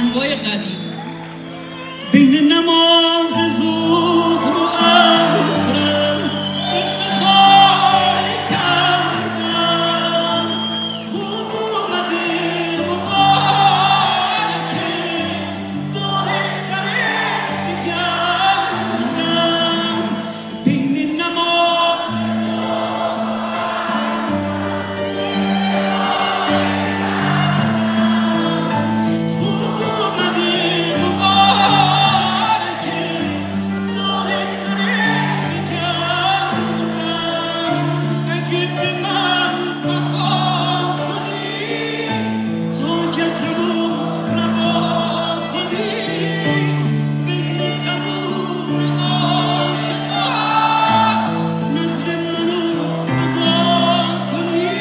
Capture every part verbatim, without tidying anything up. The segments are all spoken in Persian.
آهنگای قدیم بین نماز ظهر و عصر استخاره کردم خوب اومدی مبارکه دور سرت بگردم بین نماز خوب اومدی مبارکه دور سرت بگردم اگه به من وفا کنی حاجتمو روا کنی بین تموم عاشقان نظر منو ادا کنی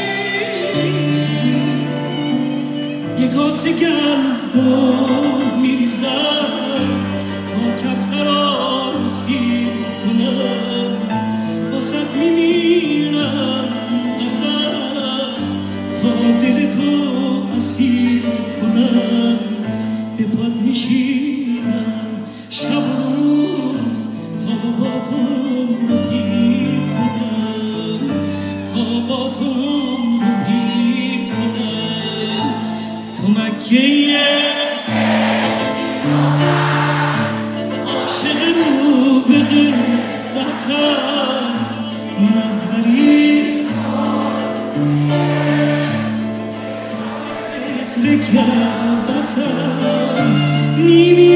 یه کاسه گندم میریزم تا کفترا رو سیر کنم واسه میمیرم قدم تا دل تو اسیر کنم به پاد میشینم شب و روز تا با تو رو پیر کنم تا با تو رو پیر کنم تو مکه عاشق رو به غیرتم منوری عطر کعبتم نیمی